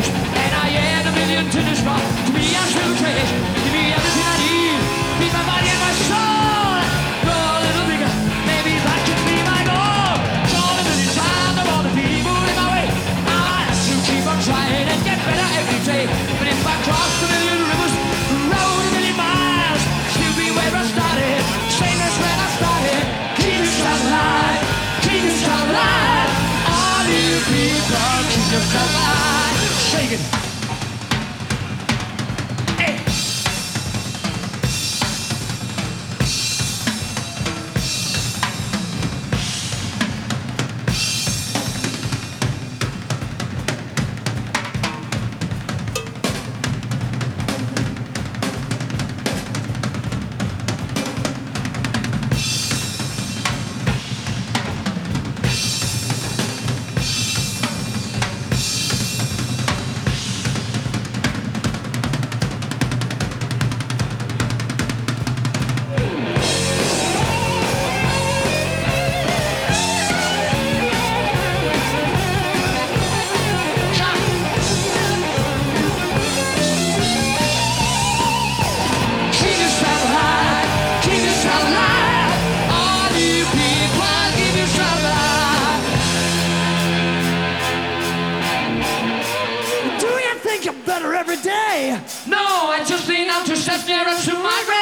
and I add a million to this rock. To me, I'm still trash. Give me everything I need. Feed my body and my soul. Go a little bigger, maybe that can be my goal. Draw a million times, I want to be moving my way. I have to keep on trying and get better every day. But if I cross a million rivers, rode a million miles, still be where I started, same as when I started. Keep yourself alive, keep yourself alive. All you people, keep yourself alive. Shake it. Every day. No, I just lean out to step nearer to my grave.